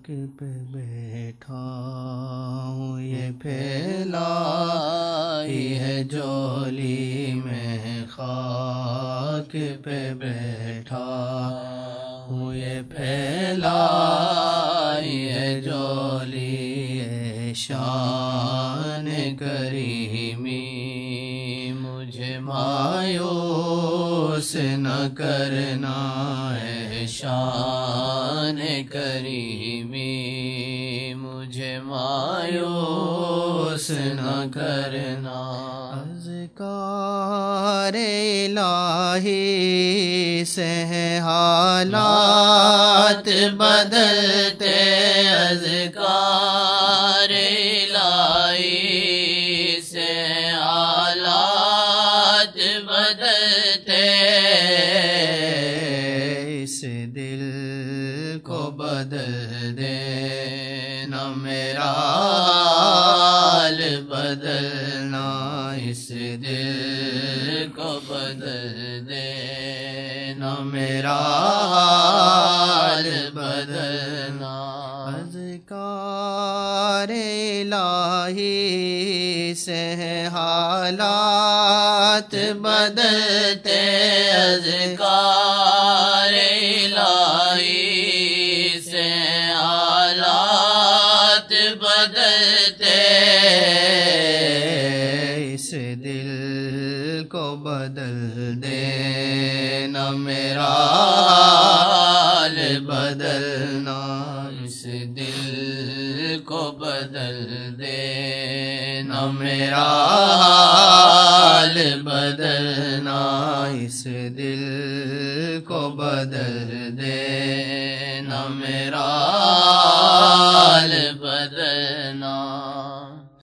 پہ بیٹھا ہوں، یہ پھیلائی ہے جولی میں خاک پہ بیٹھا ہوں، یہ پھیلائی ہے جولی شان کریمی، مجھے مایوس نہ کرنا ہے شان کریمی، مجھے مایوس نہ کرنا۔ اذکار الہی سے حالات بدلتے، اذکار الہی سے حالات بدلتے، اس دل کو بدل دے نہ میرا حال بدلنا، اس دل کو بدل دے نہ میرا حال بدلنا۔ اذکار الہی سے حالات بدلتے، اذکار الہی سے حالات بدلتے، اس دل کو بدل دے نہ میرا حال بدلنا، اس دل کو بدل دے نہ میرا حال بدلنا، اس دل کو بدل دے نہ میرا حال بدلنا۔